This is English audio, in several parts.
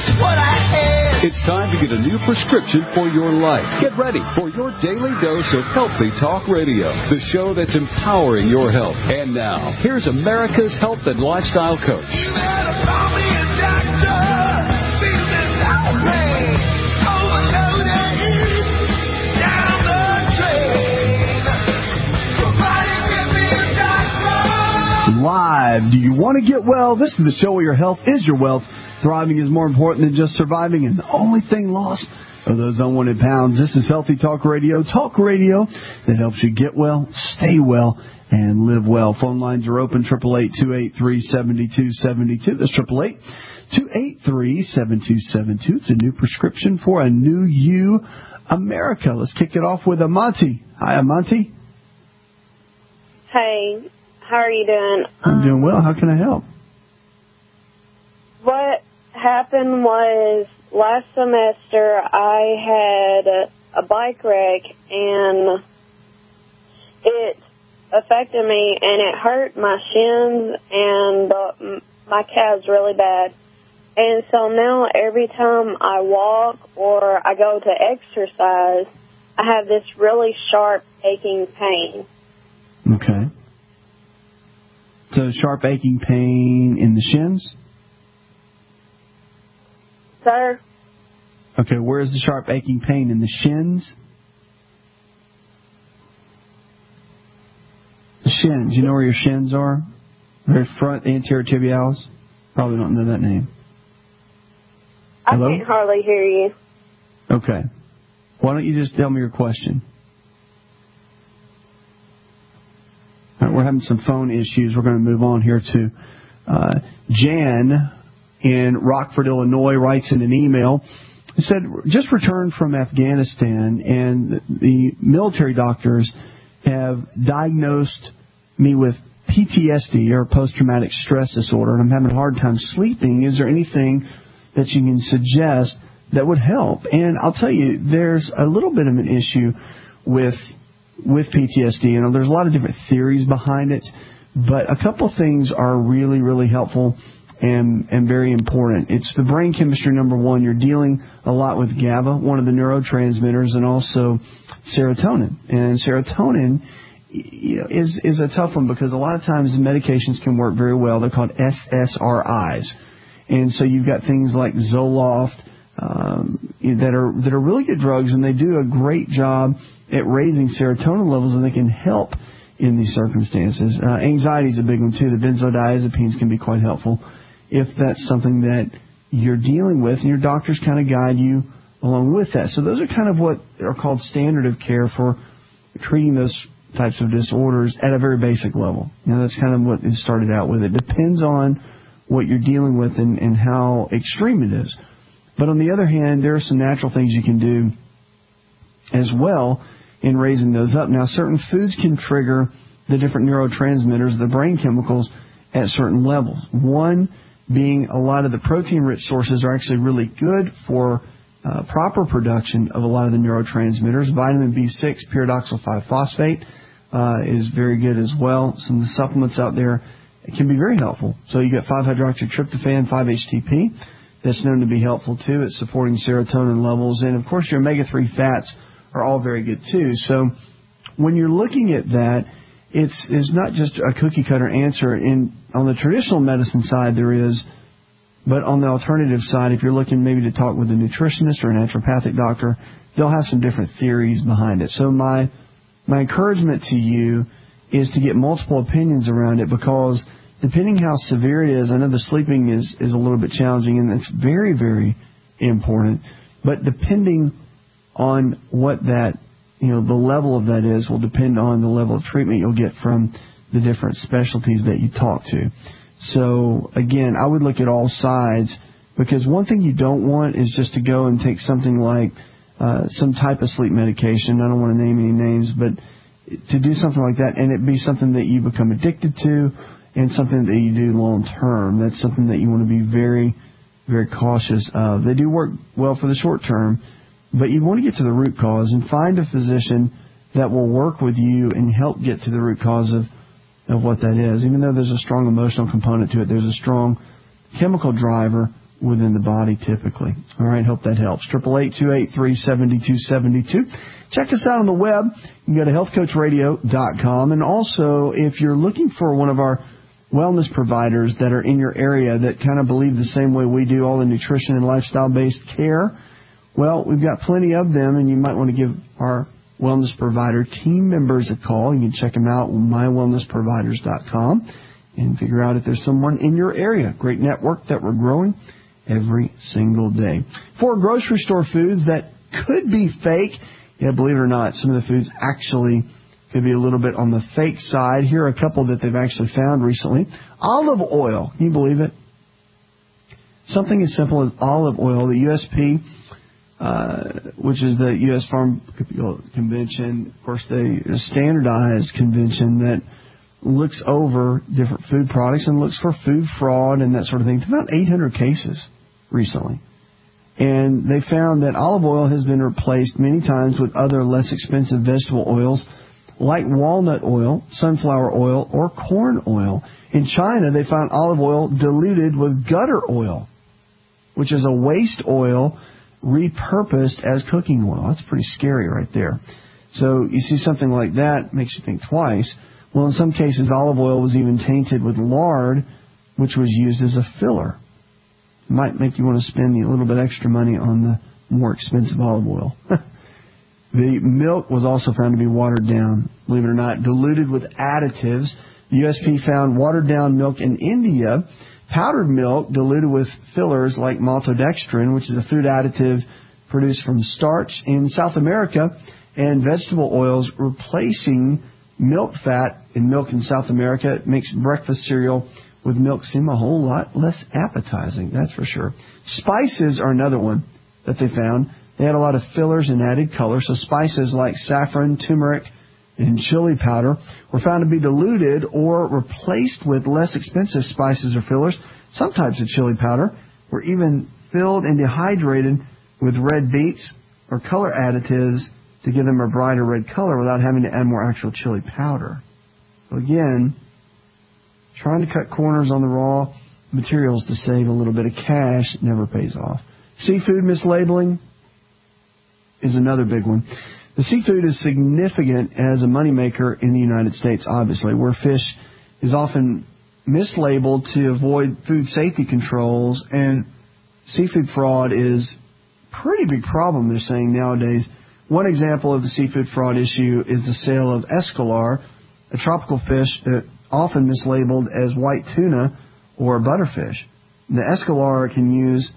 It's time to get a new prescription for your life. Get ready for your daily dose of Healthy Talk Radio, the show that's empowering your health. And now, here's America's health and lifestyle coach. Live. Do you want to get well? This is the show where your health is your wealth. Thriving is more important than just surviving, and the only thing lost are those unwanted pounds. This is Healthy Talk Radio that helps you get well, stay well, and live well. Phone lines are open, 888-283-7272. That's 888-283-7272. It's a new prescription for a new you, America. Let's kick it off with Amonte. Hi, Amonte. Hey, how are you doing? I'm doing well. How can I help? What happened was last semester I had a bike wreck and it affected me and it hurt my shins and my calves really bad. And so now every time I walk or I go to exercise, I have this really sharp aching pain. Okay. So sharp aching pain in the shins? Sir? Okay, where is the sharp aching pain? In the shins? The shins. You know where your shins are? Very front, anterior tibialis? Probably don't know that name. Hello? I can't hardly hear you. Okay. Why don't you just tell me your question? All right, we're having some phone issues. We're going to move on here to Jan in Rockford, Illinois, writes in an email. He said, just returned from Afghanistan, and the military doctors have diagnosed me with PTSD, or post-traumatic stress disorder, and I'm having a hard time sleeping. Is there anything that you can suggest that would help? And I'll tell you, there's a little bit of an issue with PTSD, and there's a lot of different theories behind it, but a couple things are really, really helpful and very important. It's the brain chemistry, number one. You're dealing a lot with GABA, one of the neurotransmitters, and also serotonin. And serotonin is a tough one because a lot of times the medications can work very well. They're called SSRIs. And so you've got things like Zoloft that are really good drugs, and they do a great job at raising serotonin levels, and they can help in these circumstances. Anxiety is a big one, too. The benzodiazepines can be quite helpful if that's something that you're dealing with, and your doctors kind of guide you along with that. So those are kind of what are called standard of care for treating those types of disorders at a very basic level. That's kind of what it started out with. It depends on what you're dealing with and how extreme it is. But on the other hand, there are some natural things you can do as well in raising those up. Now, certain foods can trigger the different neurotransmitters, the brain chemicals, at certain levels. One being a lot of the protein-rich sources are actually really good for proper production of a lot of the neurotransmitters. Vitamin B6, pyridoxal 5-phosphate, is very good as well. Some of the supplements out there can be very helpful. So you get 5-hydroxytryptophan, 5-HTP. That's known to be helpful, too. It's supporting serotonin levels. And, of course, your omega-3 fats are all very good, too. So when you're looking at that, it's not just a cookie-cutter answer. On the traditional medicine side, there is. But on the alternative side, if you're looking maybe to talk with a nutritionist or a naturopathic doctor, they'll have some different theories behind it. So my encouragement to you is to get multiple opinions around it, because depending how severe it is, I know the sleeping is a little bit challenging, and it's very, very important. But depending on what that, the level of that is, will depend on the level of treatment you'll get from the different specialties that you talk to. So, again, I would look at all sides, because one thing you don't want is just to go and take something like some type of sleep medication. I don't want to name any names, but to do something like that and it be something that you become addicted to and something that you do long term. That's something that you want to be very, very cautious of. They do work well for the short term, but you want to get to the root cause and find a physician that will work with you and help get to the root cause of what that is. Even though there's a strong emotional component to it, there's a strong chemical driver within the body typically. All right, hope that helps. 888-283-7272. Check us out on the web. You can go to healthcoachradio.com. And also, if you're looking for one of our wellness providers that are in your area that kind of believe the same way we do, all the nutrition and lifestyle-based care, well, we've got plenty of them, and you might want to give our wellness provider team members a call. You can check them out on mywellnessproviders.com and figure out if there's someone in your area. Great network that we're growing every single day. For grocery store foods that could be fake, yeah, believe it or not, some of the foods actually could be a little bit on the fake side. Here are a couple that they've actually found recently. Olive oil. Can you believe it? Something as simple as olive oil. The USP, which is the U.S. Pharmaceutical Convention, of course, a standardized convention that looks over different food products and looks for food fraud and that sort of thing. It's about 800 cases recently. And they found that olive oil has been replaced many times with other less expensive vegetable oils like walnut oil, sunflower oil, or corn oil. In China, they found olive oil diluted with gutter oil, which is a waste oil repurposed as cooking oil. That's pretty scary right there. So you see something like that, makes you think twice. Well, in some cases, olive oil was even tainted with lard, which was used as a filler. It might make you want to spend a little bit extra money on the more expensive olive oil. The milk was also found to be watered down, believe it or not, diluted with additives. The USP found watered down milk in India, powdered milk diluted with fillers like maltodextrin, which is a food additive produced from starch in South America, and vegetable oils replacing milk fat in milk in South America. It makes breakfast cereal with milk seem a whole lot less appetizing, that's for sure. Spices are another one that they found. They had a lot of fillers and added color, so spices like saffron, turmeric, and chili powder were found to be diluted or replaced with less expensive spices or fillers. Some types of chili powder were even filled and dehydrated with red beets or color additives to give them a brighter red color without having to add more actual chili powder. So again, trying to cut corners on the raw materials to save a little bit of cash never pays off. Seafood mislabeling is another big one. The seafood is significant as a moneymaker in the United States, obviously, where fish is often mislabeled to avoid food safety controls, and seafood fraud is a pretty big problem, they're saying, nowadays. One example of the seafood fraud issue is the sale of escolar, a tropical fish that often mislabeled as white tuna or butterfish. The escolar can use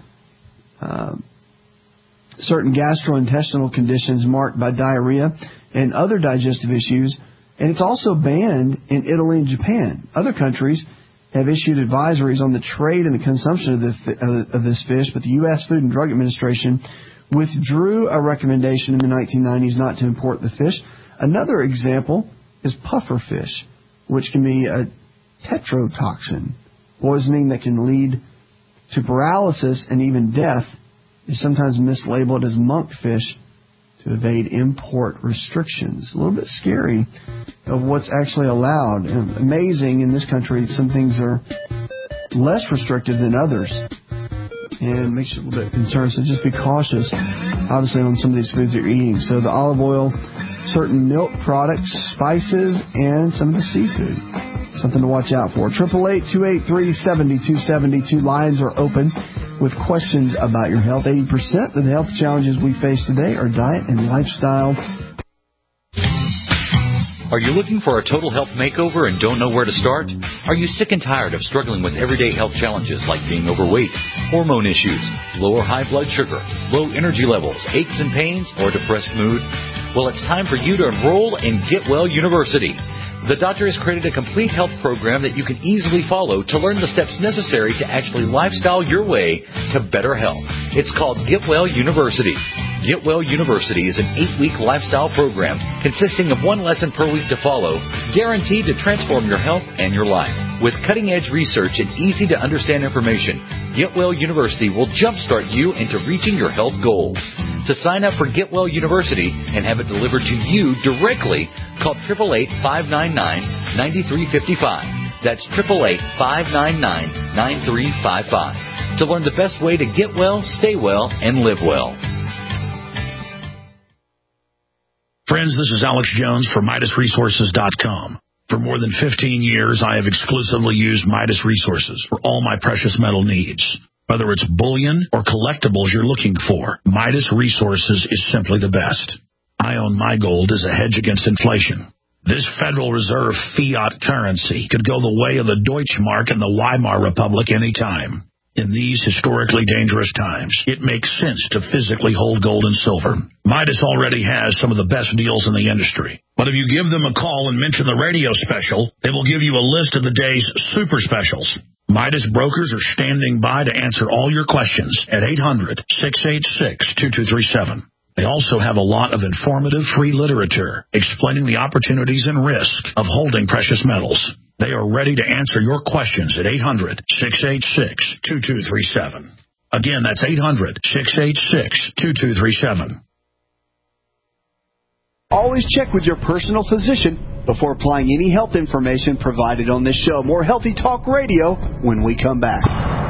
certain gastrointestinal conditions marked by diarrhea and other digestive issues, and it's also banned in Italy and Japan. Other countries have issued advisories on the trade and the consumption of this fish, but the U.S. Food and Drug Administration withdrew a recommendation in the 1990s not to import the fish. Another example is puffer fish, which can be a tetrotoxin, poisoning that can lead to paralysis and even death. Is sometimes mislabeled as monkfish to evade import restrictions. A little bit scary of what's actually allowed. And amazing, in this country, some things are less restrictive than others. And it makes you a little bit concerned. So just be cautious, obviously, on some of these foods that you're eating. So the olive oil, certain milk products, spices, and some of the seafood. Something to watch out for. 888-283-7272. Lines are open with questions about your health. 80% of the health challenges we face today are diet and lifestyle. Are you looking for a total health makeover and don't know where to start? Are you sick and tired of struggling with everyday health challenges like being overweight, hormone issues, low or high blood sugar, low energy levels, aches and pains, or depressed mood? Well, it's time for you to enroll in Get Well University. The doctor has created a complete health program that you can easily follow to learn the steps necessary to actually lifestyle your way to better health. It's called Get Well University. Get Well University is an 8-week lifestyle program consisting of 1 lesson per week to follow, guaranteed to transform your health and your life. With cutting-edge research and easy-to-understand information, Get Well University will jumpstart you into reaching your health goals. To sign up for Get Well University and have it delivered to you directly, call 888-599-9355. That's 888-599-9355. to learn the best way to get well, stay well, and live well. Friends, this is Alex Jones for MidasResources.com. For more than 15 years, I have exclusively used Midas Resources for all my precious metal needs. Whether it's bullion or collectibles you're looking for, Midas Resources is simply the best. I own my gold as a hedge against inflation. This Federal Reserve fiat currency could go the way of the Deutschmark and the Weimar Republic anytime. In these historically dangerous times, it makes sense to physically hold gold and silver. Midas already has some of the best deals in the industry. But if you give them a call and mention the radio special, they will give you a list of the day's super specials. Midas brokers are standing by to answer all your questions at 800-686-2237. They also have a lot of informative free literature explaining the opportunities and risk of holding precious metals. They are ready to answer your questions at 800-686-2237. Again, that's 800-686-2237. Always check with your personal physician before applying any health information provided on this show. More Healthy Talk Radio when we come back.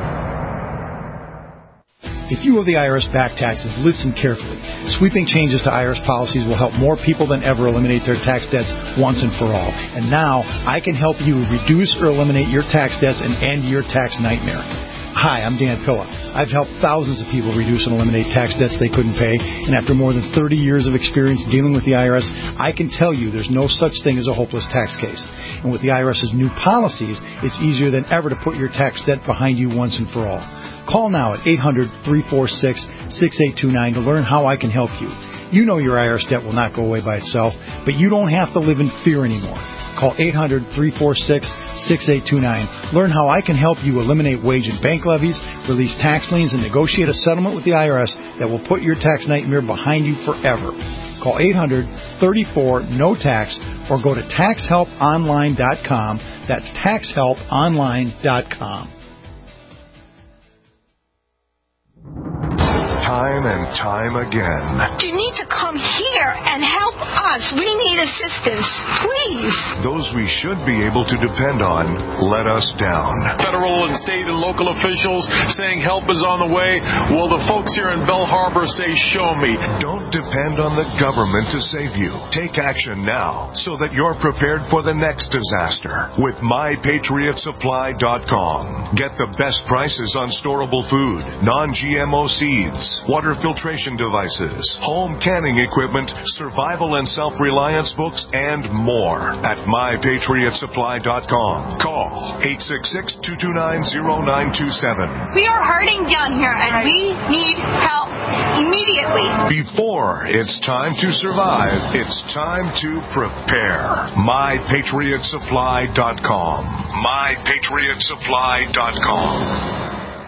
If you owe the IRS back taxes, listen carefully. Sweeping changes to IRS policies will help more people than ever eliminate their tax debts once and for all. And now, I can help you reduce or eliminate your tax debts and end your tax nightmare. Hi, I'm Dan Pilla. I've helped thousands of people reduce and eliminate tax debts they couldn't pay, and after more than 30 years of experience dealing with the IRS, I can tell you there's no such thing as a hopeless tax case. And with the IRS's new policies, it's easier than ever to put your tax debt behind you once and for all. Call now at 800-346-6829 to learn how I can help you. You know your IRS debt will not go away by itself, but you don't have to live in fear anymore. Call 800-346-6829. Learn how I can help you eliminate wage and bank levies, release tax liens, and negotiate a settlement with the IRS that will put your tax nightmare behind you forever. Call 800-34-NO-TAX or go to TaxHelpOnline.com. That's TaxHelpOnline.com. Time and time again. You need to come here and help us. We need assistance, please. Those we should be able to depend on let us down. Federal and state and local officials saying help is on the way. Well, the folks here in Bell Harbor say, show me. Don't depend on the government to save you. Take action now so that you're prepared for the next disaster with MyPatriotSupply.com. Get the best prices on storable food, non-GMO seeds, water filtration devices, home canning equipment, survival and self-reliance books, and more at MyPatriotSupply.com. Call 866-229-0927. We are hurting down here, and we need help immediately. Before it's time to survive, it's time to prepare. MyPatriotSupply.com. MyPatriotSupply.com.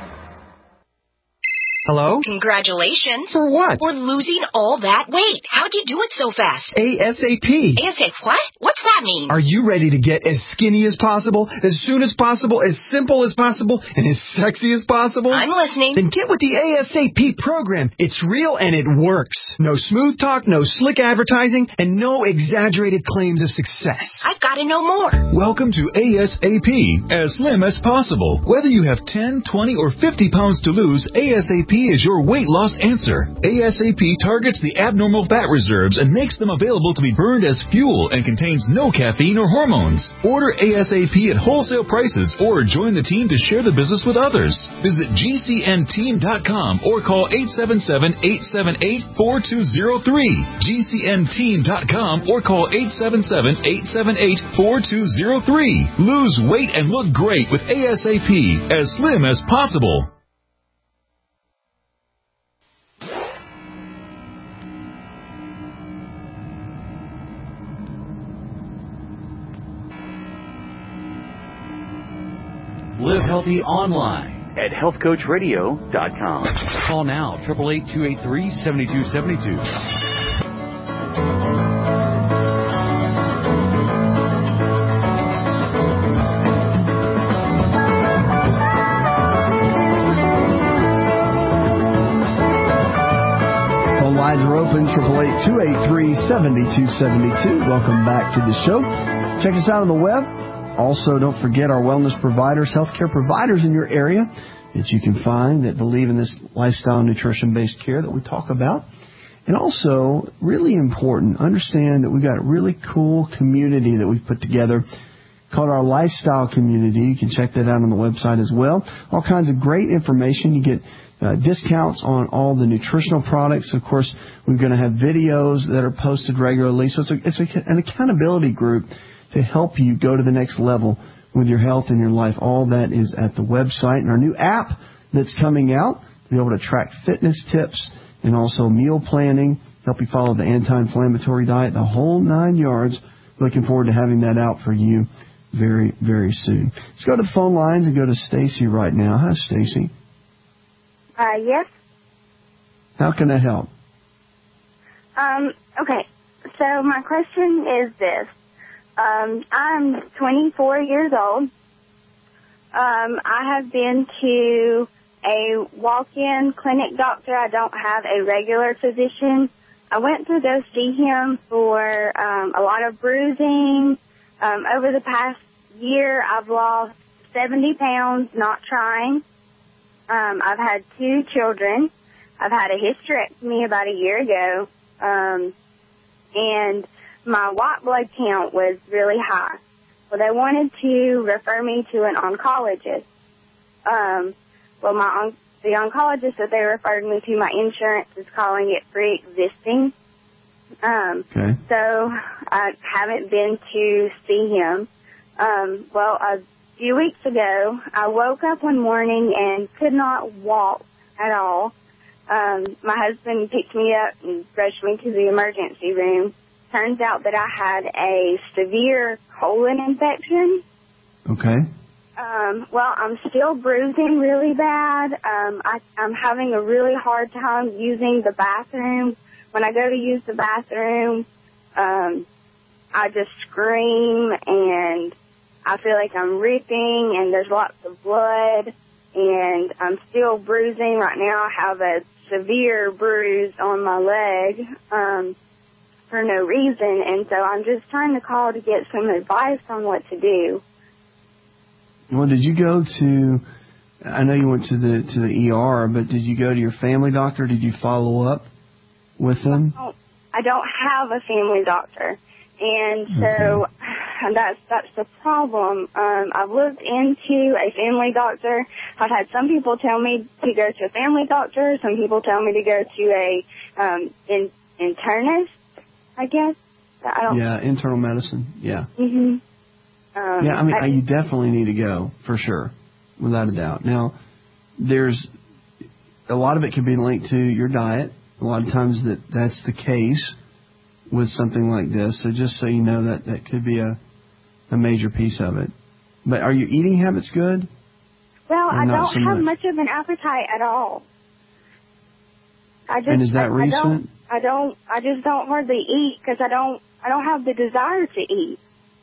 Hello? Congratulations. For what? For losing all that weight. How'd you do it so fast? ASAP. ASAP what? What's that mean? Are you ready to get as skinny as possible, as soon as possible, as simple as possible, and as sexy as possible? I'm listening. Then get with the ASAP program. It's real and it works. No smooth talk, no slick advertising, and no exaggerated claims of success. I've got to know more. Welcome to ASAP, as slim as possible. Whether you have 10, 20, or 50 pounds to lose, ASAP is your weight loss answer. ASAP targets the abnormal fat reserves and makes them available to be burned as fuel and contains no caffeine or hormones. Order ASAP at wholesale prices or join the team to share the business with others. Visit GCNteam.com or call 877-878-4203. GCNteam.com or call 877-878-4203. Lose weight and look great with ASAP, as slim as possible. Live healthy online at healthcoachradio.com. Call now, 888-283-7272. Phone lines are open, 888-283-7272. Welcome back to the show. Check us out on the web. Also, don't forget our wellness providers, healthcare providers in your area. that you can find that believe in this lifestyle nutrition-based care that we talk about. And also, really important, understand that we've got a really cool community that we've put together called our Lifestyle Community. You can check that out on the website as well. All kinds of great information. You get discounts on all the nutritional products. Of course, we're going to have videos that are posted regularly. So it's an accountability group to help you go to the next level with your health and your life. All that is at the website. And our new app that's coming out, to be able to track fitness tips and also meal planning, help you follow the anti-inflammatory diet, the whole 9 yards. Looking forward to having that out for you very, very soon. Let's go to the phone lines and go to Stacy right now. Hi, Stacy. Yes. How can I help? Okay. So my question is this. I'm 24 years old. I have been to a walk-in clinic doctor. I don't have a regular physician. I went to go see him for a lot of bruising. Over the past year, I've lost 70 pounds not trying. I've had 2 children. I've had a hysterectomy about a year ago. And my white blood count was really high. Well, they wanted to refer me to an oncologist. The oncologist that they referred me to, my insurance is calling it pre-existing. Okay. So I haven't been to see him. A few weeks ago, I woke up one morning and could not walk at all. My husband picked me up and rushed me to the emergency room. Turns out that I had a severe colon infection. Okay. I'm still bruising really bad. I'm having a really hard time using the bathroom. When I go to use the bathroom, I just scream and I feel like I'm ripping and there's lots of blood and I'm still bruising. Right now I have a severe bruise on my leg for no reason, and so I'm just trying to call to get some advice on what to do. Well, did you go to, I know you went to the ER, but did you go to your family doctor? Did you follow up with them? I don't have a family doctor, and so that's the problem. I've looked into a family doctor. I've had some people tell me to go to a family doctor. Some people tell me to go to a internist, I guess. Yeah, internal medicine. Yeah. Mhm. You definitely need to go, for sure, without a doubt. Now, there's a lot of it can be linked to your diet. A lot of times that's the case with something like this. So just so you know that could be a major piece of it. But are your eating habits good? Well, I don't have much of an appetite at all. And is that recent? I just don't hardly eat because I don't have the desire to eat.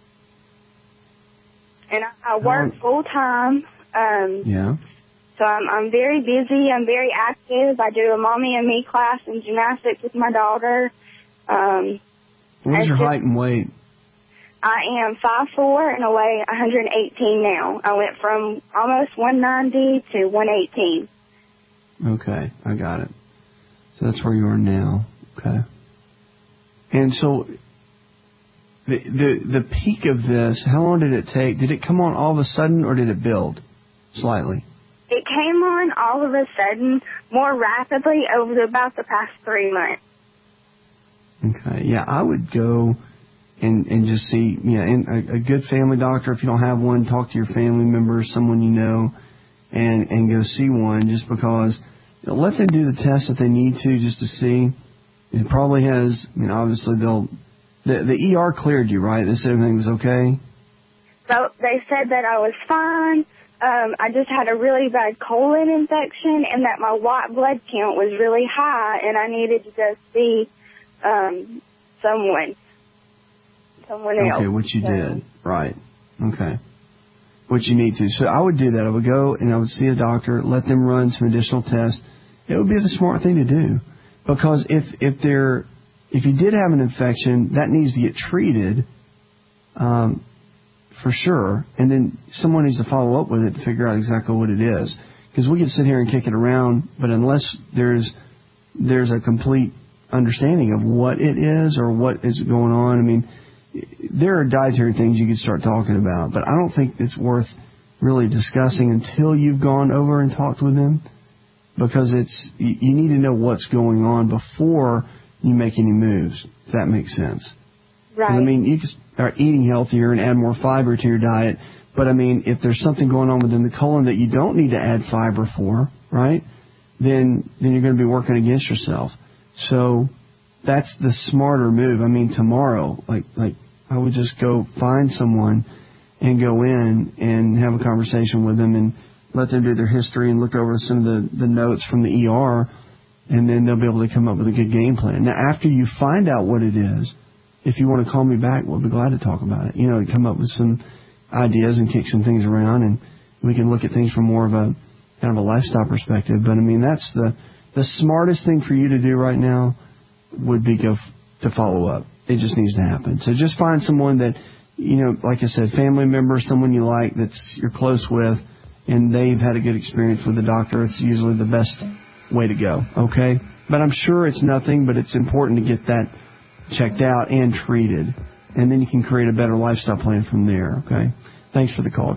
And I work full time. Yeah. So I'm very busy. I'm very active. I do a Mommy and Me class in gymnastics with my daughter. What is your height and weight? I am 5'4" and I weigh 118 now. I went from almost 190 to 118. Okay, I got it. So that's where you are now. Okay. And so the peak of this, how long did it take? Did it come on all of a sudden or did it build slightly? It came on all of a sudden, more rapidly over about the past 3 months. Okay. Yeah, I would go and just see, a good family doctor. If you don't have one, talk to your family members, someone you know, and go see one just because let them do the test that they need to just to see. It probably has, obviously the ER cleared you, right? They said everything was okay? So they said that I was fine. I just had a really bad colon infection and that my white blood count was really high and I needed to go see someone else. Okay, which you did. Right. Okay. What you need to. So I would do that. I would go and I would see a doctor, let them run some additional tests. It would be the smart thing to do. Because if you did have an infection, that needs to get treated for sure. And then someone needs to follow up with it to figure out exactly what it is. because we can sit here and kick it around, but unless there's a complete understanding of what it is or what is going on, I mean, there are dietary things you could start talking about, but I don't think it's worth really discussing until you've gone over and talked with them, because you need to know what's going on before you make any moves, if that makes sense. Right. I mean, you can start eating healthier and add more fiber to your diet, but I mean, if there's something going on within the colon that you don't need to add fiber for, right, then you're going to be working against yourself. So that's the smarter move. I mean, tomorrow, like I would just go find someone and go in and have a conversation with them and let them do their history and look over some of the notes from the ER, and then they'll be able to come up with a good game plan. Now, after you find out what it is, if you want to call me back, we'll be glad to talk about it. You know, come up with some ideas and kick some things around, and we can look at things from more of a kind of a lifestyle perspective. But, I mean, that's the smartest thing for you to do right now would be to follow up. It just needs to happen. So just find someone that, you know, like I said, family member, someone you like that's you're close with, and they've had a good experience with the doctor. It's usually the best way to go, okay? But I'm sure it's nothing, but it's important to get that checked out and treated. And then you can create a better lifestyle plan from there, okay? Thanks for the call.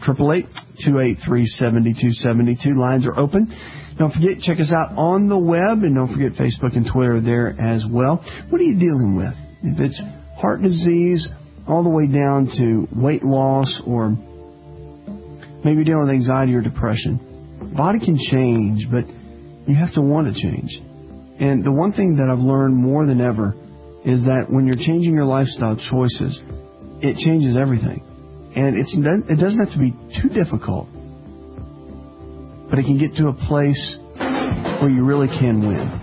888-283-7272. Lines are open. Don't forget, check us out on the web, and don't forget Facebook and Twitter there as well. What are you dealing with? If it's heart disease all the way down to weight loss, or maybe you're dealing with anxiety or depression, body can change, but you have to want to change. And the one thing that I've learned more than ever is that when you're changing your lifestyle choices, it changes everything. And it doesn't have to be too difficult, but it can get to a place where you really can win.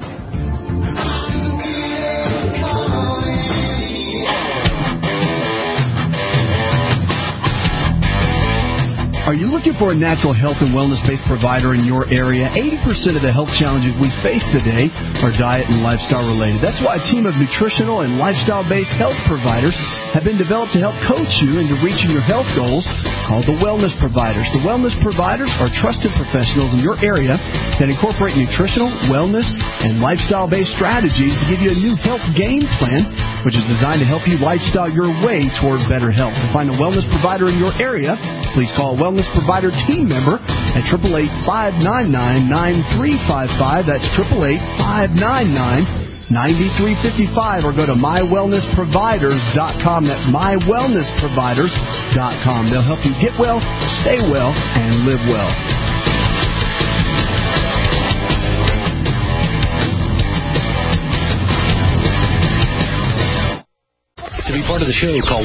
Are you looking for a natural health and wellness-based provider in your area? 80% of the health challenges we face today are diet and lifestyle related. That's why a team of nutritional and lifestyle-based health providers have been developed to help coach you into reaching your health goals, called the Wellness Providers. The Wellness Providers are trusted professionals in your area that incorporate nutritional, wellness, and lifestyle-based strategies to give you a new health game plan, which is designed to help you lifestyle your way toward better health. To find a wellness provider in your area, please call a Wellness Provider team member at 888-599-9355. That's 888-599-9355, or go to mywellnessproviders.com. That's mywellnessproviders.com. They'll help you get well, stay well, and live well. To be part of the show, call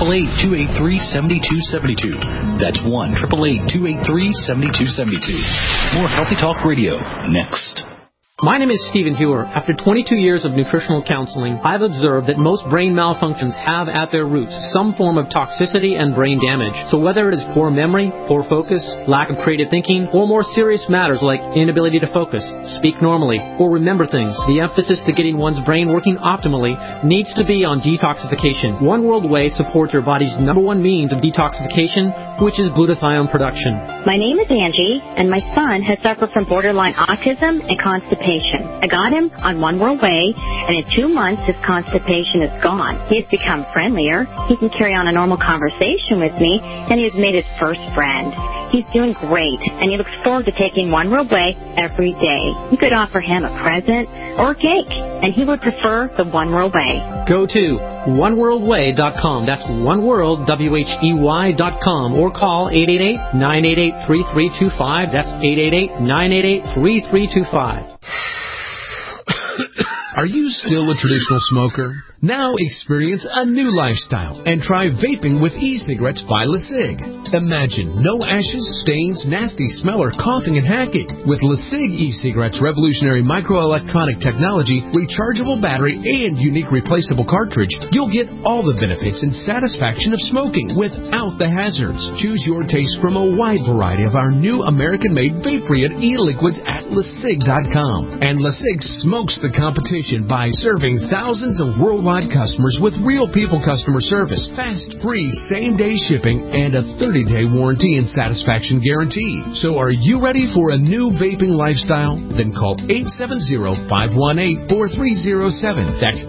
1-888-283-7272. That's 1-888-283-7272. More Healthy Talk Radio next. My name is Stephen Hewer. After 22 years of nutritional counseling, I've observed that most brain malfunctions have at their roots some form of toxicity and brain damage. So whether it is poor memory, poor focus, lack of creative thinking, or more serious matters like inability to focus, speak normally, or remember things, the emphasis to getting one's brain working optimally needs to be on detoxification. One World Whey supports your body's #1 means of detoxification, which is glutathione production. My name is Angie, and my son has suffered from borderline autism and constipation. I got him on One World Whey, and in 2 months his constipation is gone. He has become friendlier. He can carry on a normal conversation with me, and he has made his first friend. He's doing great, and he looks forward to taking One World Whey every day. You could offer him a present or a cake, and he would prefer the One World Whey. Go to oneworldwhey.com. That's oneworld.com, or call 888-988-3325. That's 888-988-3325. Are you still a traditional smoker? Now experience a new lifestyle and try vaping with e-cigarettes by LeSig. Imagine no ashes, stains, nasty smell, or coughing and hacking. With LeSig e-cigarettes' revolutionary microelectronic technology, rechargeable battery, and unique replaceable cartridge, you'll get all the benefits and satisfaction of smoking without the hazards. Choose your taste from a wide variety of our new American-made vape-free e-liquids at LeSig.com. And LeSig smokes the competition by serving thousands of worldwide nationwide customers with real people customer service, fast, free, same-day shipping, and a 30-day warranty and satisfaction guarantee. So are you ready for a new vaping lifestyle? Then call 870-518-4307. That's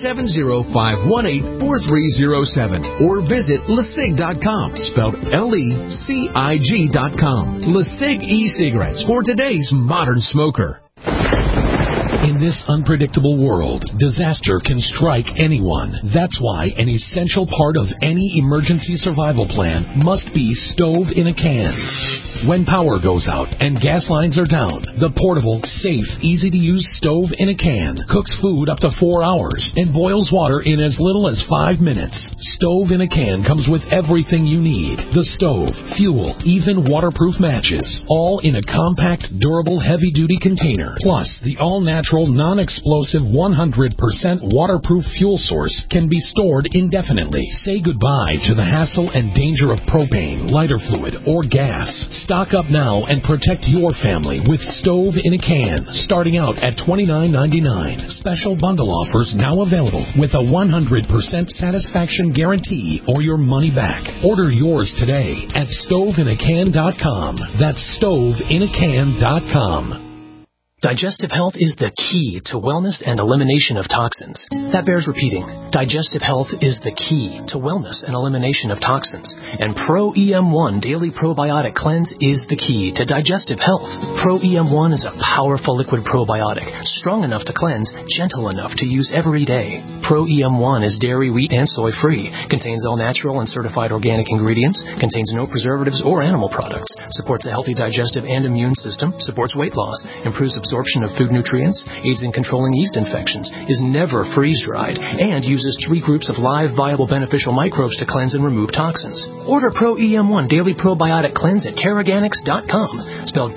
870-518-4307. Or visit LeSig.com, spelled LECIG.com. LeSig e-cigarettes for today's modern smoker. In this unpredictable world, disaster can strike anyone. That's why an essential part of any emergency survival plan must be stove in a can. When power goes out and gas lines are down, the portable, safe, easy-to-use stove in a can cooks food up to 4 hours and boils water in as little as 5 minutes. Stove in a can comes with everything you need. The stove, fuel, even waterproof matches, all in a compact, durable, heavy-duty container. Plus, the all-natural, non-explosive, 100% waterproof fuel source can be stored indefinitely. Say goodbye to the hassle and danger of propane, lighter fluid, or gas. Stock up now and protect your family with Stove in a Can, starting out at $29.99. Special bundle offers now available with a 100% satisfaction guarantee or your money back. Order yours today at StoveInACan.com. That's StoveInACan.com. Digestive health is the key to wellness and elimination of toxins. That bears repeating. Digestive health is the key to wellness and elimination of toxins. And Pro EM1 Daily Probiotic Cleanse is the key to digestive health. Pro EM1 is a powerful liquid probiotic, strong enough to cleanse, gentle enough to use every day. Pro EM1 is dairy, wheat, and soy free, contains all natural and certified organic ingredients, contains no preservatives or animal products, supports a healthy digestive and immune system, supports weight loss, improves absorption of food nutrients, aids in controlling yeast infections, is never freeze-dried, and uses 3 groups of live, viable, beneficial microbes to cleanse and remove toxins. Order Pro EM1 Daily Probiotic Cleanse at Terraganix.com, spelled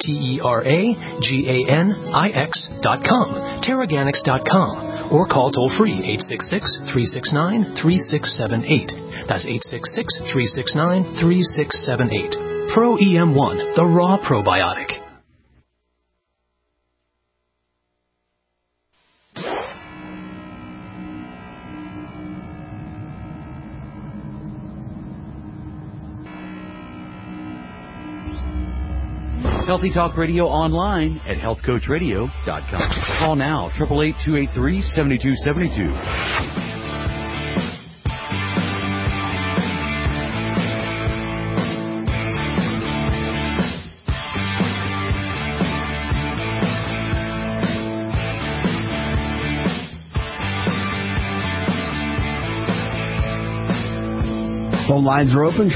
TerraGanix.com, Terraganix.com, or call toll-free 866-369-3678. That's 866-369-3678. Pro EM1, the raw probiotic. Healthy Talk Radio online at healthcoachradio.com. Call now, 888-283-7272. Phone lines are open,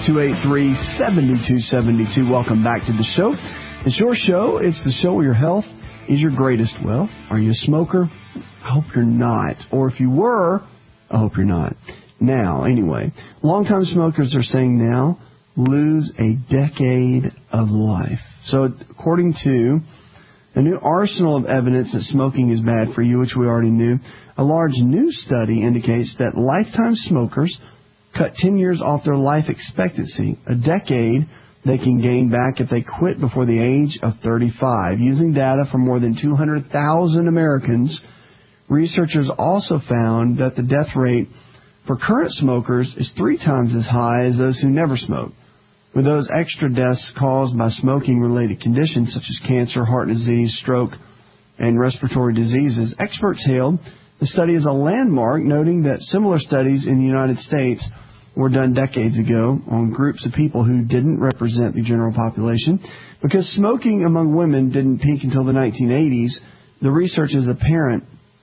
888-283-7272. Welcome back to the show. It's your show. It's the show where your health is your greatest wealth. Are you a smoker? I hope you're not. Or if you were, I hope you're not. Now, anyway, longtime smokers are saying now, lose a decade of life. So according to a new arsenal of evidence that smoking is bad for you, which we already knew, a large new study indicates that lifetime smokers cut 10 years off their life expectancy, a decade they can gain back if they quit before the age of 35. Using data from more than 200,000 Americans, researchers also found that the death rate for current smokers is 3 times as high as those who never smoked. With those extra deaths caused by smoking-related conditions such as cancer, heart disease, stroke, and respiratory diseases, experts hailed the study as a landmark, noting that similar studies in the United States were done decades ago on groups of people who didn't represent the general population. Because smoking among women didn't peak until the 1980s, the research is apparent.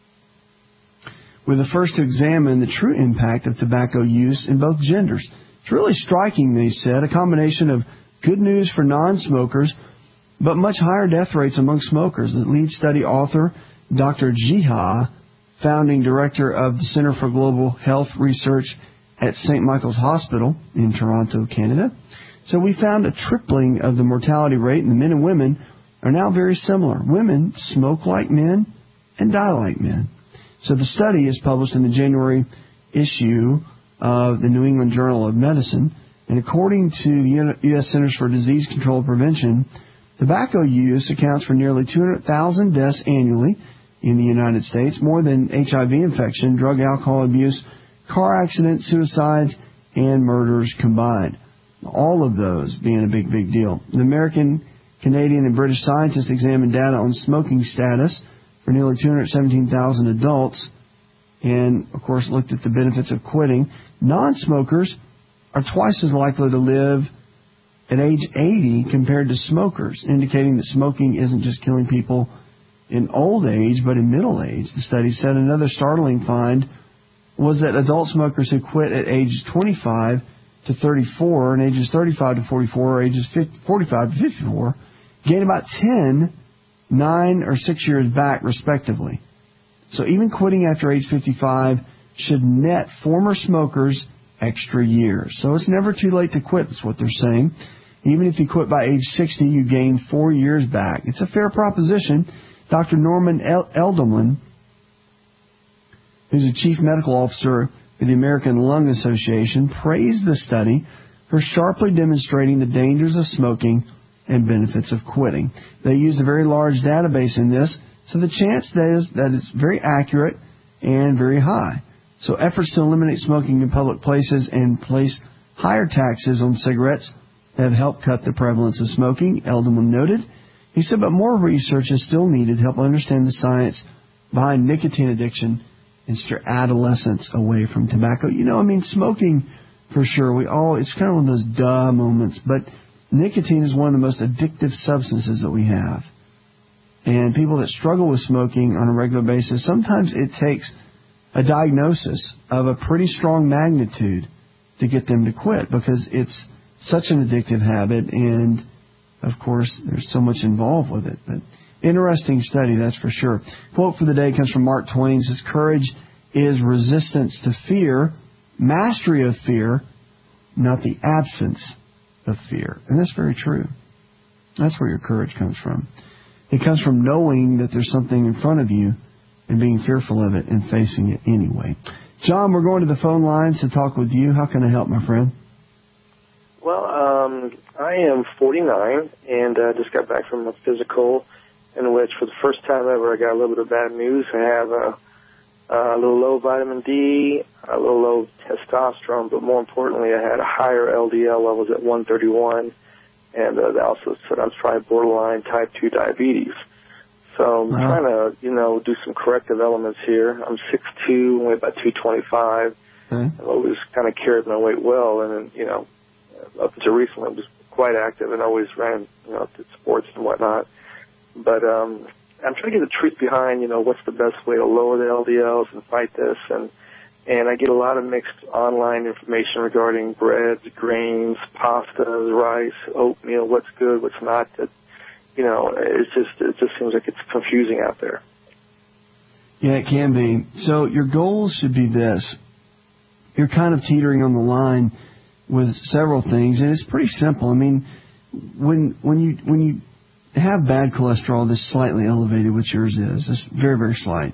We're the first to examine the true impact of tobacco use in both genders. It's really striking, they said, a combination of good news for non-smokers, but much higher death rates among smokers. The lead study author, Dr. Jiha, founding director of the Center for Global Health Research at St. Michael's Hospital in Toronto, Canada. So we found a tripling of the mortality rate, and the men and women are now very similar. Women smoke like men and die like men. So the study is published in the January issue of the New England Journal of Medicine, and according to the U.S. Centers for Disease Control and Prevention, tobacco use accounts for nearly 200,000 deaths annually in the United States, more than HIV infection, drug, alcohol abuse, car accidents, suicides, and murders combined. All of those being a big, big deal. The American, Canadian, and British scientists examined data on smoking status for nearly 217,000 adults and, of course, looked at the benefits of quitting. Non-smokers are twice as likely to live at age 80 compared to smokers, indicating that smoking isn't just killing people in old age, but in middle age. The study said another startling find was that adult smokers who quit at ages 25 to 34 and ages 35 to 44 or ages 45 to 54 gained about 10, 9, or 6 years back, respectively. So even quitting after age 55 should net former smokers extra years. So it's never too late to quit, is what they're saying. Even if you quit by age 60, you gain 4 years back. It's a fair proposition. Dr. Norman Edelman, who's the chief medical officer of the American Lung Association, praised the study for sharply demonstrating the dangers of smoking and benefits of quitting. They used a very large database in this, so the chance that it's very accurate and very high. So efforts to eliminate smoking in public places and place higher taxes on cigarettes have helped cut the prevalence of smoking, Edelman noted. He said, but more research is still needed to help understand the science behind nicotine addiction and steer adolescents away from tobacco. Smoking, for sure, it's kind of one of those duh moments, but nicotine is one of the most addictive substances that we have. And people that struggle with smoking on a regular basis, sometimes it takes a diagnosis of a pretty strong magnitude to get them to quit because it's such an addictive habit, and of course there's so much involved with it. But interesting study, that's for sure. Quote for the day comes from Mark Twain. It says, courage is resistance to fear, mastery of fear, not the absence of fear. And that's very true. That's where your courage comes from. It comes from knowing that there's something in front of you and being fearful of it and facing it anyway. John, we're going to the phone lines to talk with you. How can I help, my friend? Well, I am 49 and just got back from a physical in which for the first time ever I got a little bit of bad news. I have a little low vitamin D, a little low testosterone, but more importantly I had a higher LDL levels at 131, and they also said I was probably borderline type 2 diabetes. So I'm trying to, do some corrective elements here. I'm 6'2", weigh about 225. I've always kind of carried my weight well, and then, up until recently I was quite active and always ran, did sports and whatnot. But I'm trying to get the truth behind, what's the best way to lower the LDLs and fight this. And I get a lot of mixed online information regarding breads, grains, pastas, rice, oatmeal, what's good, what's not. That, it just seems like it's confusing out there. Yeah, it can be. So your goals should be this. You're kind of teetering on the line with several things, and it's pretty simple. I mean, when you have bad cholesterol that's slightly elevated, which yours is, it's very, very slight,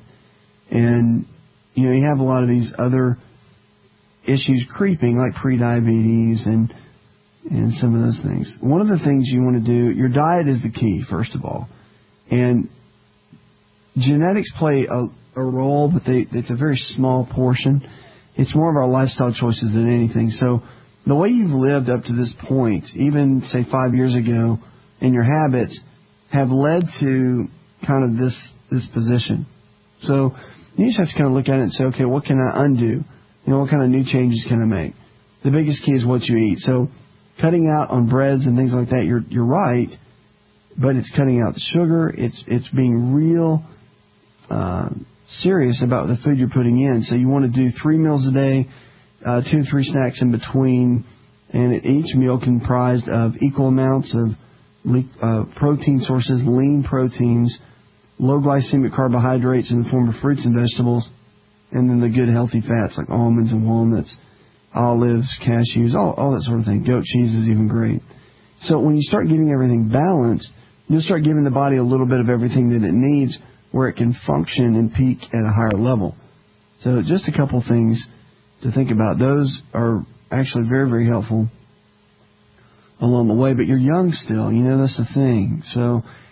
and you have a lot of these other issues creeping, like prediabetes and some of those things. One of the things you want to do, your diet is the key, first of all, and genetics play a role, but it's a very small portion. It's more of our lifestyle choices than anything. So the way you've lived up to this point, even, say, 5 years ago, and your habits have led to kind of this position. So you just have to kind of look at it and say, okay, what can I undo? What kind of new changes can I make? The biggest key is what you eat. So cutting out on breads and things like that, you're right, but it's cutting out the sugar. It's being real serious about the food you're putting in. So you want to do 3 meals a day, 2 to 3 snacks in between, and each meal comprised of equal amounts of protein sources, lean proteins, low glycemic carbohydrates in the form of fruits and vegetables, and then the good healthy fats like almonds and walnuts, olives, cashews, all that sort of thing. Goat cheese is even great. So when you start getting everything balanced, you'll start giving the body a little bit of everything that it needs where it can function and peak at a higher level. So just a couple things to think about. Those are actually very, very helpful along the way, but you're young still, that's the thing. So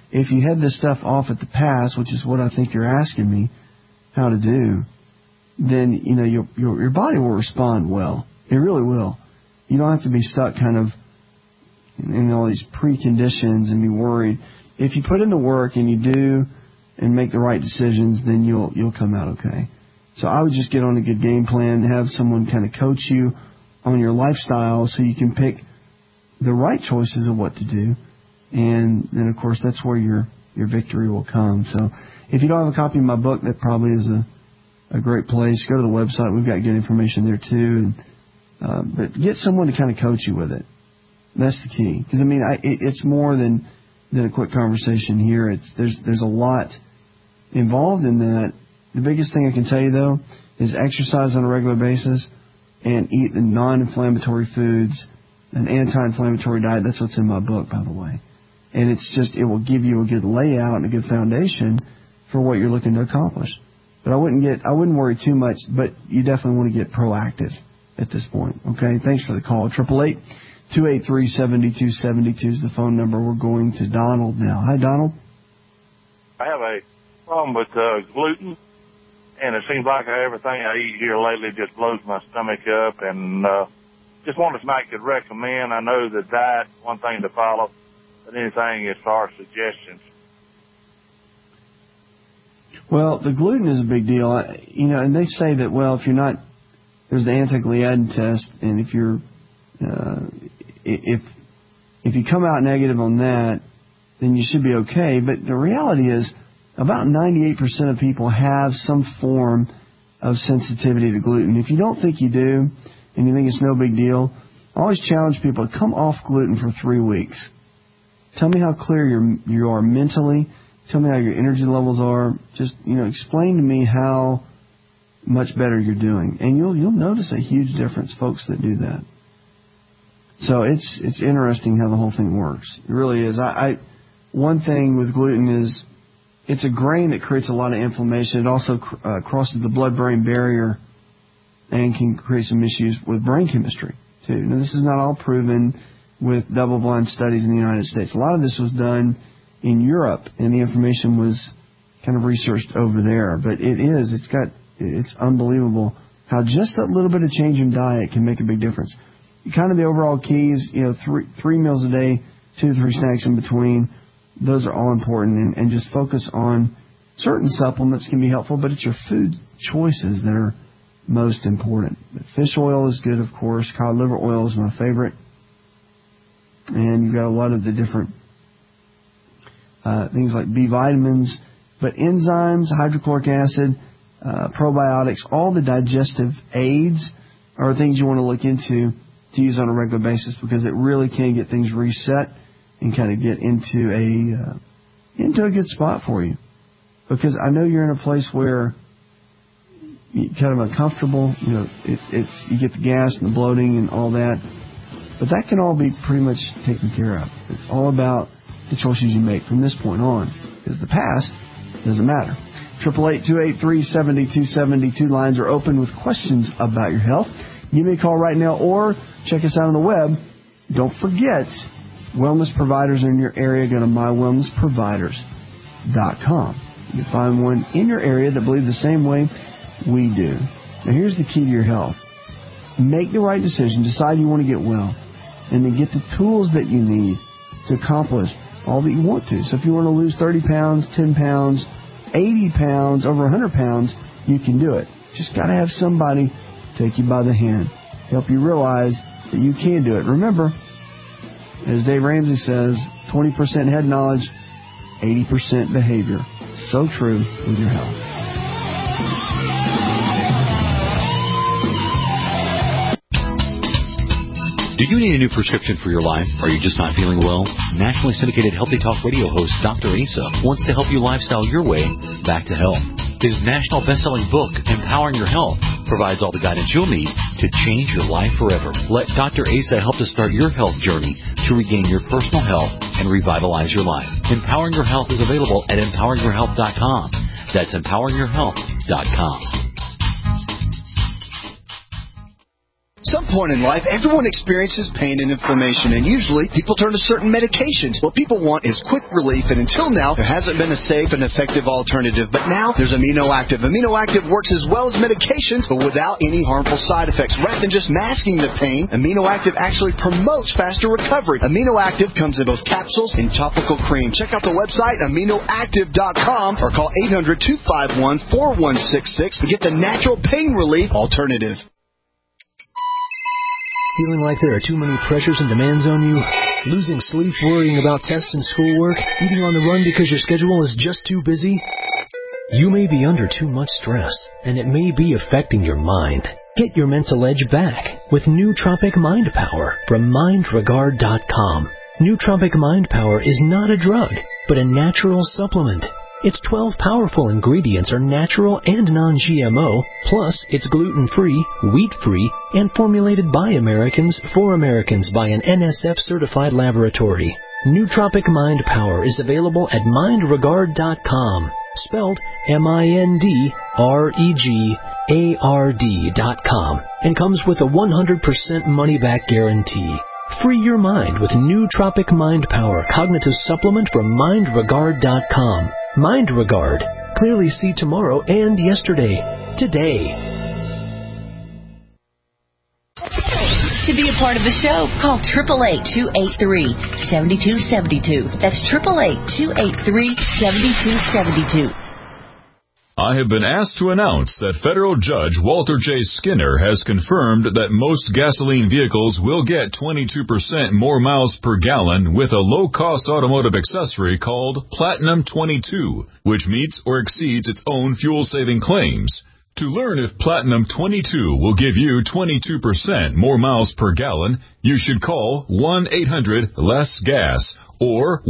if you head this stuff off at the pass, which is what I think you're asking me how to do, then, you know, your body will respond well. It really will. You don't have to be stuck kind of in all these preconditions and be worried. If you put in the work and you do and make the right decisions, then you'll come out okay. So I would just get on a good game plan, have someone kind of coach you on your lifestyle so you can pick the right choices of what to do. And then, of course, that's where your victory will come. So if you don't have a copy of my book, that probably is a great place. Go to the website. We've got good information there, too. But get someone to kind of coach you with it. That's the key. Because, I mean, it's more than a quick conversation here. There's a lot involved in that. The biggest thing I can tell you, though, is exercise on a regular basis and eat the non-inflammatory foods, an anti-inflammatory diet. That's what's in my book, by the way. And it's just, it will give you a good layout and a good foundation for what you're looking to accomplish. But I wouldn't worry too much, but you definitely want to get proactive at this point. Okay? Thanks for the call. 888-283-7272 is the phone number. We're going to Donald now. Hi, Donald. I have a problem with gluten, and it seems like everything I eat here lately just blows my stomach up, and just wondered if Mike could recommend. I know the diet, one thing to follow, but anything as far as suggestions. Well, the gluten is a big deal. You know, and they say that, well, if you're not, there's the anti-gliadin test, and if you're, if you come out negative on that, then you should be okay. But the reality is, about 98% of people have some form of sensitivity to gluten. If you don't think you do, and you think it's no big deal, I always challenge people to come off gluten for 3 weeks. Tell me how clear you are mentally. Tell me how your energy levels are. Just, you know, explain to me how much better you're doing. And you'll notice a huge difference, folks that do that. So it's interesting how the whole thing works. It really is. One thing with gluten is it's a grain that creates a lot of inflammation. It also crosses the blood-brain barrier and can create some issues with brain chemistry, too. Now, this is not all proven with double-blind studies in the United States. A lot of this was done in Europe, and the information was kind of researched over there. But it's unbelievable how just that little bit of change in diet can make a big difference. Kind of the overall keys, you know, three meals a day, 2 to 3 snacks in between. Those are all important, and just focus on certain supplements can be helpful, but it's your food choices that are most important. But fish oil is good, of course. Cod liver oil is my favorite. And you've got a lot of the different things like B vitamins, but enzymes, hydrochloric acid, probiotics, all the digestive aids are things you want to look into to use on a regular basis, because it really can get things reset and kind of get into a good spot for you. Because I know you're in a place where you're kind of uncomfortable. You know, you get the gas and the bloating and all that, but that can all be pretty much taken care of. It's all about the choices you make from this point on, because the past doesn't matter. 888-283-7272 lines are open with questions about your health. Give me a call right now or check us out on the web. Don't forget, wellness providers in your area. Go to mywellnessproviders.com. You can find one in your area that believe the same way we do. Now, here's the key to your health. Make the right decision. Decide you want to get well. And then get the tools that you need to accomplish all that you want to. So if you want to lose 30 pounds, 10 pounds, 80 pounds, over 100 pounds, you can do it. Just got to have somebody take you by the hand, help you realize that you can do it. Remember, as Dave Ramsey says, 20% head knowledge, 80% behavior. So true with your health. Do you need a new prescription for your life? Are you just not feeling well? Nationally syndicated Healthy Talk radio host Dr. Asa wants to help you lifestyle your way back to health. His national best-selling book, Empowering Your Health, provides all the guidance you'll need to change your life forever. Let Dr. Asa help to start your health journey to regain your personal health and revitalize your life. Empowering Your Health is available at empoweringyourhealth.com. That's empoweringyourhealth.com. At some point in life, everyone experiences pain and inflammation, and usually people turn to certain medications. What people want is quick relief, and until now, there hasn't been a safe and effective alternative. But now, there's Amino Active. Amino Active works as well as medications, but without any harmful side effects. Rather than just masking the pain, Amino Active actually promotes faster recovery. Amino Active comes in both capsules and topical cream. Check out the website, aminoactive.com, or call 800-251-4166 to get the natural pain relief alternative. Feeling like there are too many pressures and demands on you? Losing sleep worrying about tests and schoolwork? Eating on the run because your schedule is just too busy? You may be under too much stress, and it may be affecting your mind. Get your mental edge back with Nootropic Mind Power from MindRegard.com. Nootropic Mind Power is not a drug, but a natural supplement. Its 12 powerful ingredients are natural and non-GMO, plus it's gluten-free, wheat-free, and formulated by Americans for Americans by an NSF-certified laboratory. Nootropic Mind Power is available at MindRegard.com, spelled MindRegard.com, and comes with a 100% money-back guarantee. Free your mind with Nootropic Mind Power Cognitive Supplement from MindRegard.com. MindRegard. Clearly see tomorrow and yesterday. Today. To be a part of the show, call 888-283-7272. That's 888-283-7272. I have been asked to announce that Federal Judge Walter J. Skinner has confirmed that most gasoline vehicles will get 22% more miles per gallon with a low-cost automotive accessory called Platinum 22, which meets or exceeds its own fuel-saving claims. To learn if Platinum 22 will give you 22% more miles per gallon, you should call 1-800-LESS-GAS or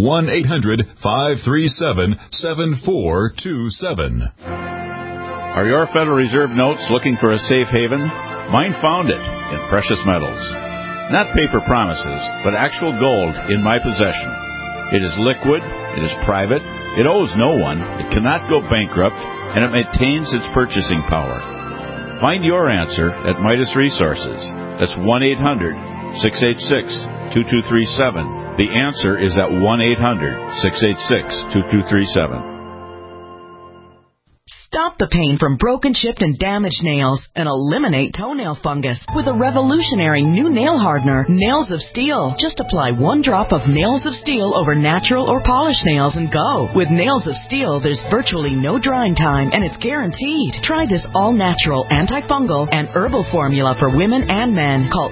1-800-537-7427. Are your Federal Reserve notes looking for a safe haven? Mine found it in precious metals. Not paper promises, but actual gold in my possession. It is liquid, it is private, it owes no one, it cannot go bankrupt, and it maintains its purchasing power. Find your answer at Midas Resources. That's 1-800-686-2237. The answer is at 1-800-686-2237. Stop the pain from broken, chipped, and damaged nails and eliminate toenail fungus with a revolutionary new nail hardener, Nails of Steel. Just apply 1 drop of Nails of Steel over natural or polished nails and go. With Nails of Steel, there's virtually no drying time, and it's guaranteed. Try this all-natural, antifungal, and herbal formula for women and men. Call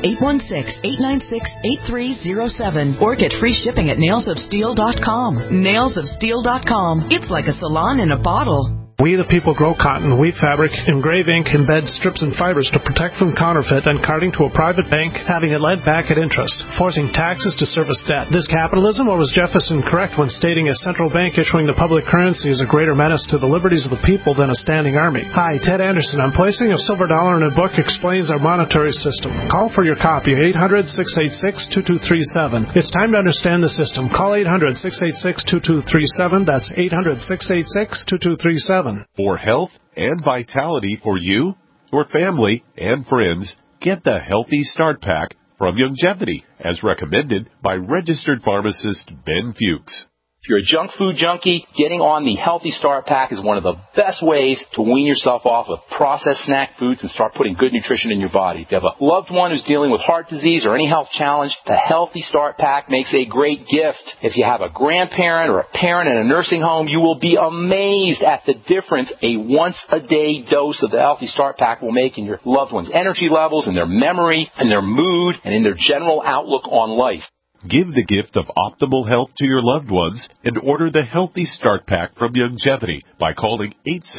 816-896-8307 or get free shipping at nailsofsteel.com. Nailsofsteel.com. It's like a salon in a bottle. We the people grow cotton, weave fabric, engrave ink, embed strips and fibers to protect from counterfeit and carting to a private bank, having it lent back at interest, forcing taxes to service debt. This capitalism, or was Jefferson correct when stating a central bank issuing the public currency is a greater menace to the liberties of the people than a standing army? Hi, Ted Anderson. I'm placing a silver dollar in a book explains our monetary system. Call for your copy, 800-686-2237. It's time to understand the system. Call 800-686-2237. That's 800-686-2237. For health and vitality for you, your family, and friends, get the Healthy Start Pack from Youngevity, as recommended by registered pharmacist Ben Fuchs. If you're a junk food junkie, getting on the Healthy Start Pack is one of the best ways to wean yourself off of processed snack foods and start putting good nutrition in your body. If you have a loved one who's dealing with heart disease or any health challenge, the Healthy Start Pack makes a great gift. If you have a grandparent or a parent in a nursing home, you will be amazed at the difference a once-a-day dose of the Healthy Start Pack will make in your loved one's energy levels, in their memory, in their mood, and in their general outlook on life. Give the gift of optimal health to your loved ones and order the Healthy Start Pack from Youngevity by calling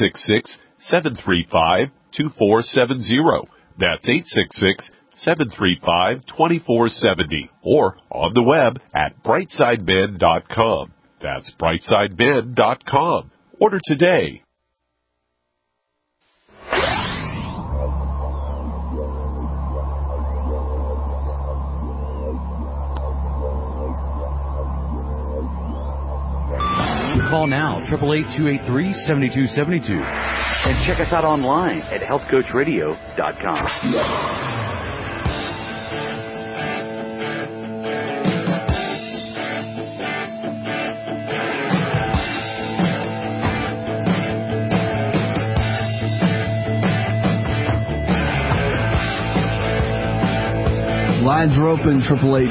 866-735-2470. That's 866-735-2470. Or on the web at brightsideben.com. That's brightsideben.com. Order today. Call now, 888-283-7272. And check us out online at healthcoachradio.com. Lines are open,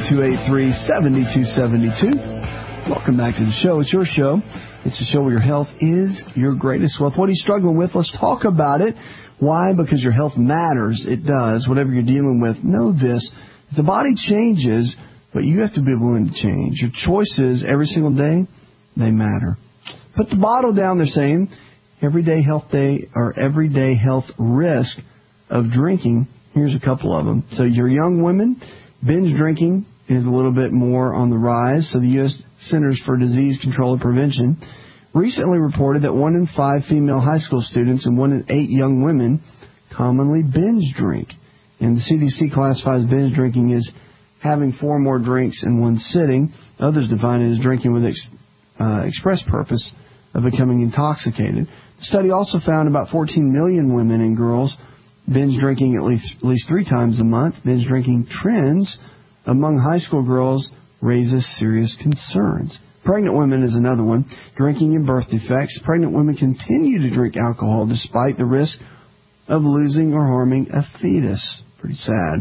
888-283-7272. Welcome back to the show. It's your show. It's a show where your health is your greatest wealth. What are you struggling with? Let's talk about it. Why? Because your health matters. It does. Whatever you're dealing with, know this. The body changes, but you have to be willing to change. Your choices every single day, they matter. Put the bottle down, they're saying. Everyday health day or everyday health risk of drinking. Here's a couple of them. So your young women, binge drinking is a little bit more on the rise. So the U.S. Centers for Disease Control and Prevention recently reported that 1 in 5 female high school students and 1 in 8 young women commonly binge drink. And the CDC classifies binge drinking as having 4 or more drinks in one sitting. Others define it as drinking with express purpose of becoming intoxicated. The study also found about 14 million women and girls binge drinking at least 3 times a month. Binge drinking trends among high school girls raises serious concerns. Pregnant women is another one. Drinking and birth defects. Pregnant women continue to drink alcohol despite the risk of losing or harming a fetus. Pretty sad.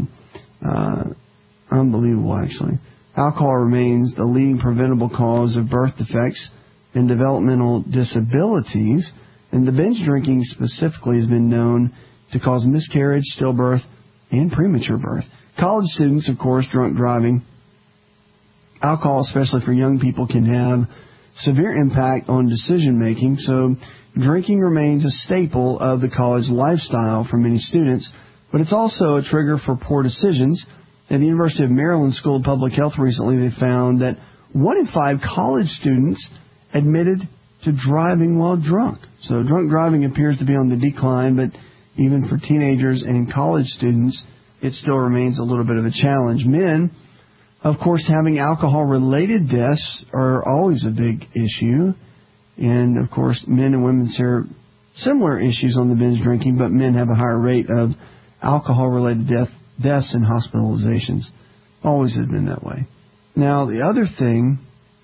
Unbelievable, actually. Alcohol remains the leading preventable cause of birth defects and developmental disabilities. And the binge drinking specifically has been known to cause miscarriage, stillbirth, and premature birth. College students, of course, drunk driving. Alcohol, especially for young people, can have severe impact on decision making. So drinking remains a staple of the college lifestyle for many students, but it's also a trigger for poor decisions. At the University of Maryland School of Public Health recently, they found that 1 in 5 college students admitted to driving while drunk. So drunk driving appears to be on the decline, but even for teenagers and college students, it still remains a little bit of a challenge. Men, of course, having alcohol-related deaths are always a big issue. And, of course, men and women share similar issues on the binge drinking, but men have a higher rate of alcohol-related deaths and hospitalizations. Always has been that way. Now, the other thing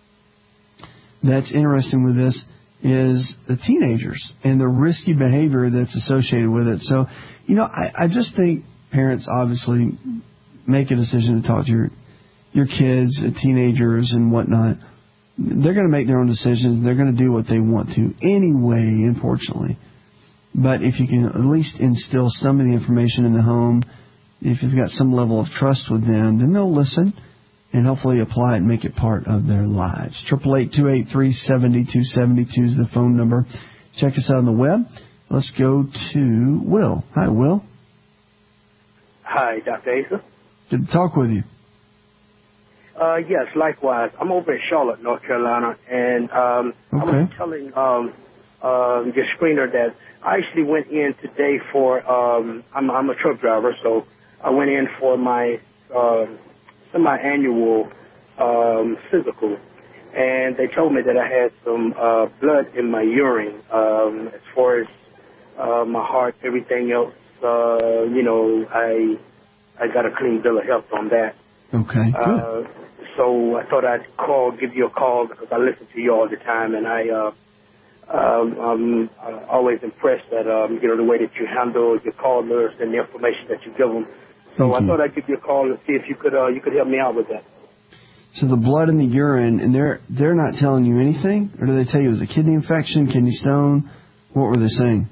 that's interesting with this is the teenagers and the risky behavior that's associated with it. So, I just think parents obviously make a decision to talk to your kids, teenagers and whatnot. They're going to make their own decisions. They're going to do what they want to anyway, unfortunately. But if you can at least instill some of the information in the home, if you've got some level of trust with them, then they'll listen and hopefully apply it and make it part of their lives. 888-283-7272 is the phone number. Check us out on the web. Let's go to Will. Hi, Will. Hi, Dr. Asa. Good to talk with you. Yes, likewise. I'm over in Charlotte, North Carolina, and I was telling your screener that I actually went in today for, I'm a truck driver, so I went in for my semi-annual physical, and they told me that I had some blood in my urine. As far as my heart, everything else, I got a clean bill of health on that. Okay, good. So I thought I'd give you a call because I listen to you all the time, and I'm always impressed at the way that you handle your callers and the information that you give them. So I thought I'd give you a call and see if you could help me out with that. So the blood in the urine, and they're not telling you anything, or do they tell you it was a kidney infection, kidney stone? What were they saying?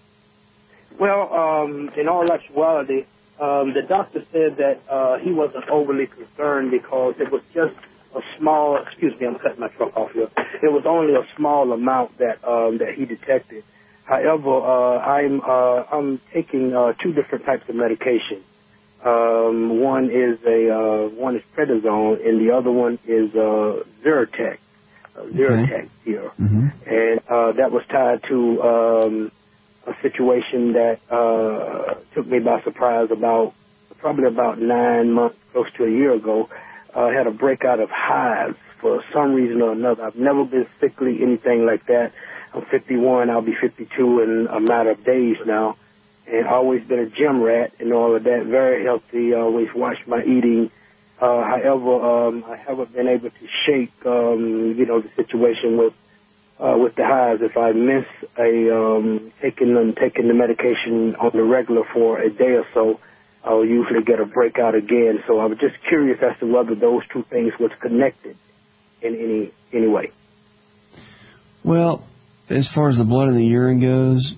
Well, in all actuality, the doctor said that he wasn't overly concerned because it was just a small. Excuse me, I'm cutting my truck off here. It was only a small amount that he detected. However, I'm taking 2 different types of medication. One is prednisone, and the other one is Zyrtec here, and that was tied to a situation that took me by surprise probably about 9 months, close to a year ago. I had a breakout of hives for some reason or another. I've never been sickly, anything like that. I'm 51. I'll be 52 in a matter of days now. And always been a gym rat and all of that. Very healthy. Always watched my eating. However, I haven't been able to shake, the situation with the hives. If I miss taking the medication on the regular for a day or so, I'll usually get a breakout again. So I was just curious as to whether those two things was connected in any way. Well, as far as the blood in the urine goes,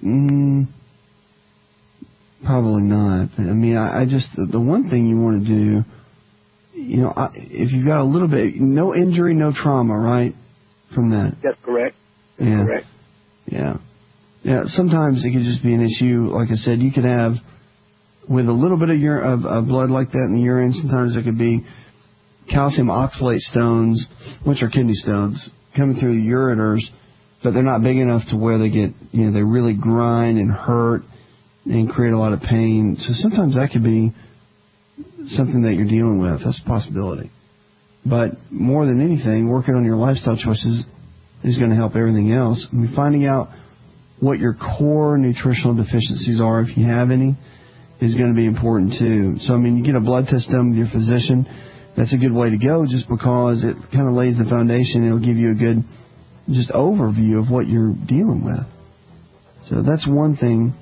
probably not. I mean, I just, the one thing you want to do, you know, if you've got a little bit, no injury, no trauma, right, from that? That's correct. That's correct. Yeah. Yeah, sometimes it could just be an issue. Like I said, you could have, with a little bit of blood like that in the urine, sometimes it could be calcium oxalate stones, which are kidney stones, coming through the ureters, but they're not big enough to where they get, you know, they really grind and hurt and create a lot of pain. So sometimes that could be something that you're dealing with. That's a possibility. But more than anything, working on your lifestyle choices is going to help everything else. I mean, finding out what your core nutritional deficiencies are, if you have any, is going to be important too. So, I mean, you get a blood test done with your physician. That's a good way to go just because it kind of lays the foundation. It'll give you a good just overview of what you're dealing with. So that's one thing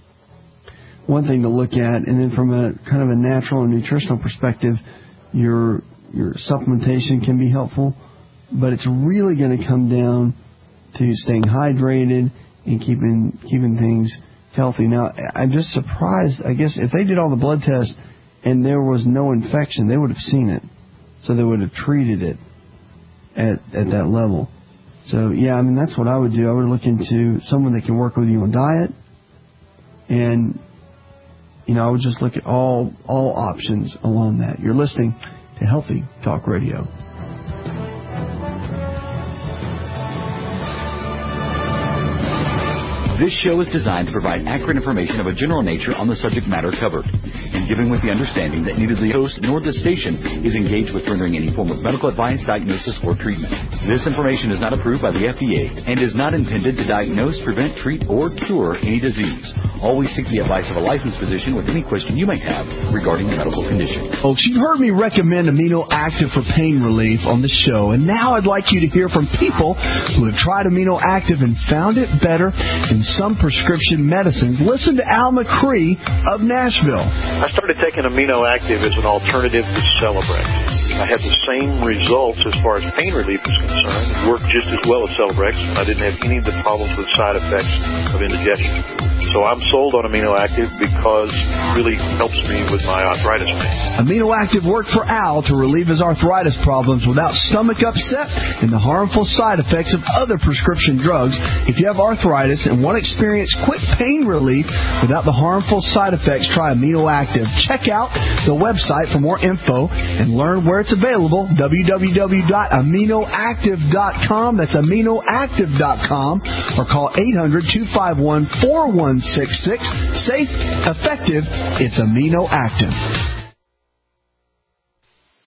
to look at. And then from a kind of a natural and nutritional perspective, your supplementation can be helpful, but it's really going to come down to staying hydrated and keeping things healthy. Now, I'm just surprised, I guess, if they did all the blood tests and there was no infection, they would have seen it. So they would have treated it at that level. So, yeah, I mean, that's what I would do. I would look into someone that can work with you on diet. And, you know, I would just look at all options along that. You're listening to Healthy Talk Radio. This show is designed to provide accurate information of a general nature on the subject matter covered, and given with the understanding that neither the host nor the station is engaged with rendering any form of medical advice, diagnosis, or treatment. This information is not approved by the FDA and is not intended to diagnose, prevent, treat, or cure any disease. Always seek the advice of a licensed physician with any question you may have regarding a medical condition. Folks, you've heard me recommend Amino Active for pain relief on the show, and now I'd like you to hear from people who have tried Amino Active and found it better than some prescription medicines. Listen to Al McCree of Nashville. I started taking Amino Active as an alternative to Celebrex. I had the same results as far as pain relief is concerned. It worked just as well as Celebrex. I didn't have any of the problems with side effects of indigestion. So I'm sold on Amino Active because it really helps me with my arthritis pain. Amino Active worked for Al to relieve his arthritis problems without stomach upset and the harmful side effects of other prescription drugs. If you have arthritis and want to experience quick pain relief without the harmful side effects, try Amino Active. Check out the website for more info and learn where it's available, www.aminoactive.com. That's aminoactive.com, or call 800-251-4166. Safe, effective, it's Amino Active.